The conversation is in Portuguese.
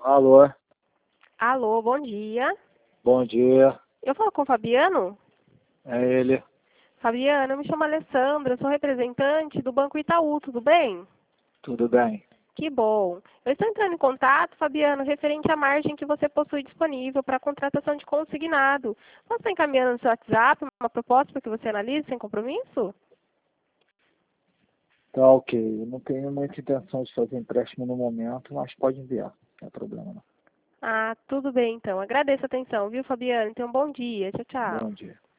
Alô, Alô, bom dia. bom dia. Eu falo com o Fabiano? É ele. Fabiano, eu me chamo Alessandra, eu sou representante do Banco Itaú, tudo bem? Tudo bem? Que bom. Eu estou entrando em contato, Fabiano, referente à margem que você possui disponível para a contratação de consignado. Você está encaminhando no seu WhatsApp uma proposta para que você analise sem compromisso? Tá ok. Eu não tenho muita intenção de fazer empréstimo no momento, mas pode enviar. Não é problema não. Ah, tudo bem então. Agradeço a atenção, viu, Fabiano? Então, bom dia. Tchau, tchau. Bom dia.